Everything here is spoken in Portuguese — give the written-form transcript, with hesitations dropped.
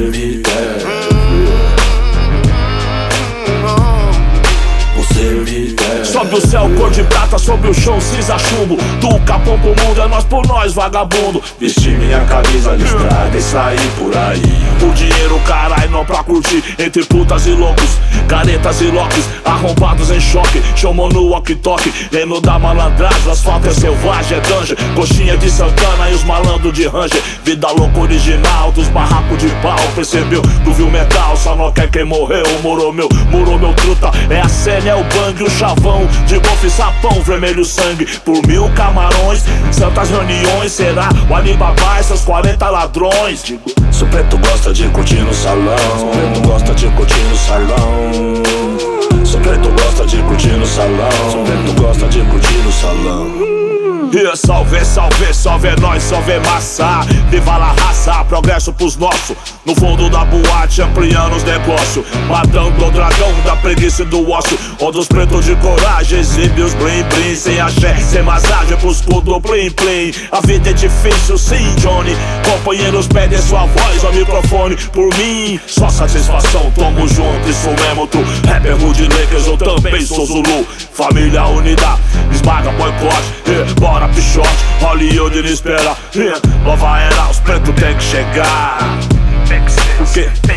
me quer. Você me quer. Sobe o céu cor de prata, sobre o chão cinza chumbo. Do capão pro mundo é nós por nós, vagabundo. Vestir minha camisa listrada e sair por aí. O dinheiro carai não pra curtir. Entre putas e loucos, caretas e locks, arrombados em choque, chamou no walkie-talkie. Reino da malandragem, o asfalto é selvagem, é dungeon. Coxinha de Santana e os malandros de Ranger. Vida louca original dos barracos de pau. Percebeu, tu viu metal, só não quer quem morreu. Morou meu truta, é a cena, é o bang, o chavão. De golfe sapão, vermelho sangue. Por 1000 camarões, santas reuniões. Será o Alibaba e seus 40 ladrões? Digo, se o preto gosta de curtir no salão, se o preto gosta de curtir no salão, se o preto gosta de curtir no salão, se o preto gosta de curtir no salão. E salve, salve, salve nós, salve massa. Viva la raça, progresso pros nossos. No fundo da boate, ampliando os negócios. Matando o dragão da preguiça e do ócio. Onde os pretos de coragem exibe os blim blim. Sem axé, sem massagem pros cudos plim plim. A vida é difícil, sim, Johnny. Companheiros pedem sua voz ao microfone. Por mim, só satisfação, tamo junto, isso mesmo tu. Rapper Rude Lakers, eu também sou Zulu. Família unida, esmaga boicote, bora pichote, Hollywood não espera. Nova era, os pretos tem que chegar. Tem que ser. O quê?